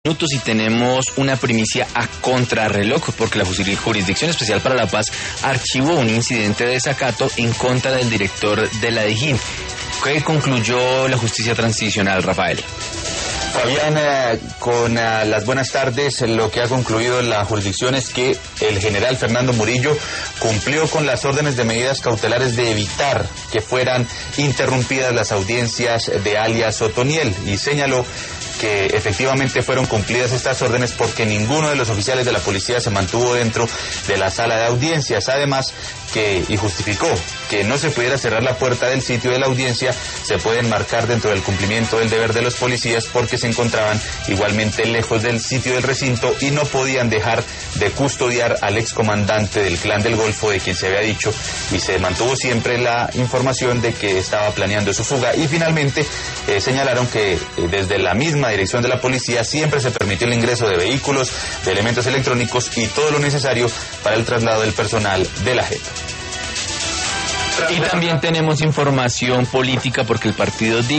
minutos y tenemos una primicia a contrarreloj porque la Jurisdicción Especial para la Paz archivó un incidente de desacato en contra del director de la DIJÍN. ¿Qué concluyó la justicia transicional, Rafael? Fabián, con las buenas tardes, lo que ha concluido la jurisdicción es que el general Fernando Murillo cumplió con las órdenes de medidas cautelares de evitar que fueran interrumpidas las audiencias de alias Otoniel y señaló que efectivamente fueron cumplidas estas órdenes porque ninguno de los oficiales de la policía se mantuvo dentro de la sala de audiencias. Además, y justificó que no se pudiera cerrar la puerta del sitio de la audiencia, se puede enmarcar dentro del cumplimiento del deber de los policías porque se encontraban igualmente lejos del sitio del recinto y no podían dejar de custodiar al excomandante del Clan del Golfo, de quien se había dicho, y se mantuvo siempre la información de que estaba planeando su fuga. Y finalmente señalaron que desde la misma dirección de la policía siempre se permitió el ingreso de vehículos, de elementos electrónicos y todo lo necesario para el traslado del personal de la JEP. Y también tenemos información política porque el partido